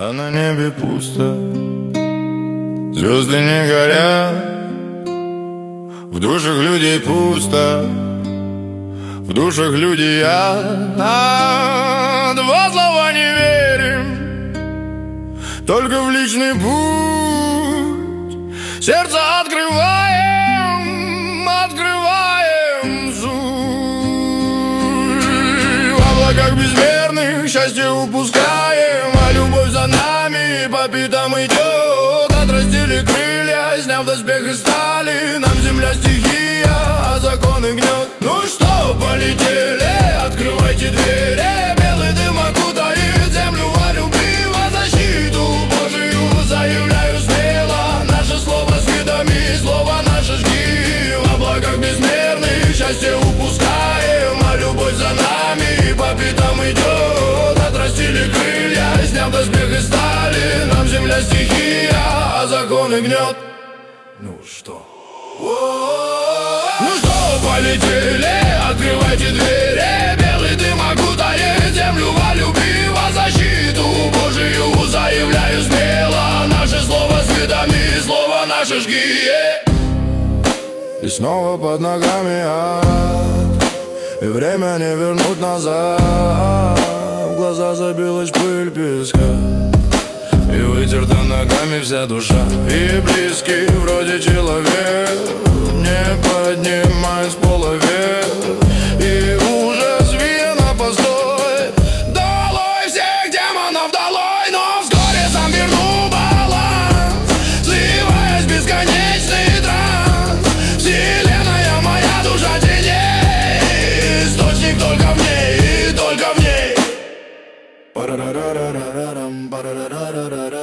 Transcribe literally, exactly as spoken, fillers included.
А на небе пусто, звезды не горят, в душах людей пусто, в душах люди я. А, два слова не верим, только в личный путь. Сердце открываем, открываем суть. В облаках безмерных счастье упускаем, а любовь за нами по пятам идет. Отрастили крылья, сняв доспех из стали, нам земля стихия, а законы гнет. Ну что, полетели, открывайте двери, белый дым окутает землю, а любви во защиту Божию заявляю смело. Наше слово с видами, слово наше жги. В облаках безмерных счастье упускаем, а любовь за нами по пятам идет. Отрастили крылья, сняв доспех из стали, нам земля стихия, а законы гнет. Ну что? Ну что, полетели, открывайте двери, белый дым окутает землю во любви, во защиту Божию заявляю смело. Наше слово с видами, слово наше жги. И снова под ногами ад, и время не вернуть назад. В глаза забилась пыль песка, и вытерта ногами вся душа. И близкий вроде человек не поднимает с пола вверх, и ужас виден на постой. Долой всех демонов, долой, но вскоре сам верну баланс, сливаясь в бесконечный транс. Вселенная моя, душа теней, источник только в ней, только в ней. Парарарарарарам, парарарарарарам.